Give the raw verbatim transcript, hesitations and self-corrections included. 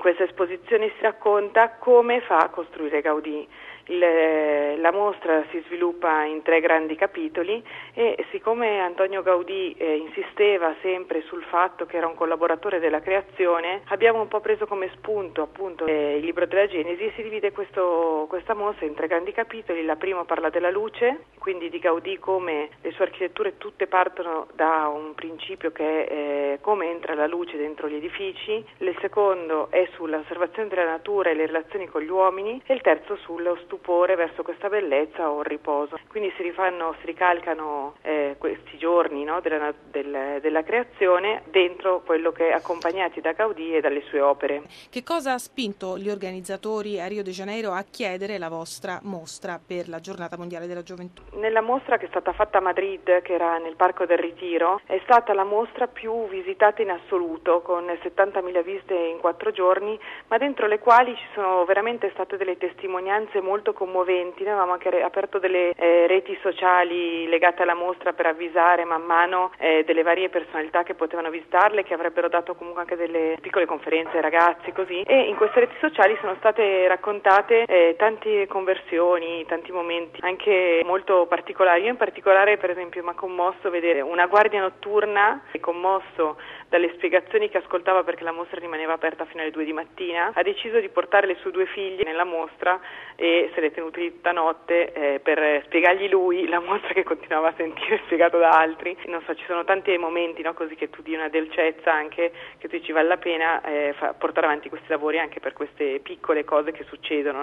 questa esposizione si racconta come fa a costruire Gaudì. Il, la mostra si sviluppa in tre grandi capitoli e siccome Antonio Gaudì eh, insisteva sempre sul fatto che era un collaboratore della creazione, abbiamo un po' preso come spunto appunto eh, il libro della Genesi. Si divide questo, questa mostra in tre grandi capitoli. La prima parla della luce, quindi di Gaudì, come le sue architetture tutte partono da un principio che è eh, come entra la luce dentro gli edifici. Il secondo è sull'osservazione della natura e le relazioni con gli uomini e il terzo sullo stupore verso questa bellezza o il riposo. Quindi si rifanno, si ricalcano eh, questi giorni, no, della, del, della creazione dentro quello che è accompagnati da Gaudì e dalle sue opere. Che cosa ha spinto gli organizzatori a Rio de Janeiro a chiedere la vostra mostra per la Giornata Mondiale della Gioventù? Nella mostra che è stata fatta a Madrid, che era nel Parco del Ritiro, è stata la mostra più visitata in assoluto, con settantamila visite in quattro giorni, ma dentro le quali ci sono veramente state delle testimonianze molto commoventi. Noi avevamo anche aperto delle eh, reti sociali legate alla mostra per avvisare man mano eh, delle varie personalità che potevano visitarle, che avrebbero dato comunque anche delle piccole conferenze ai ragazzi, così. E in queste reti sociali sono state raccontate eh, tante conversioni, tanti momenti anche molto particolari. Io in particolare, per esempio, mi ha commosso vedere una guardia notturna, commosso dalle spiegazioni che ascoltava perché la mostra rimaneva aperta fino alle due di mattina, ha deciso di portare le sue due figlie nella mostra e se le tenute lì tutta notte eh, per spiegargli lui la mostra che continuava a sentire spiegato da altri. Non so, ci sono tanti momenti, no, così che tu di una dolcezza anche, che tu ci vale la pena eh, fa, portare avanti questi lavori anche per queste piccole cose che succedono.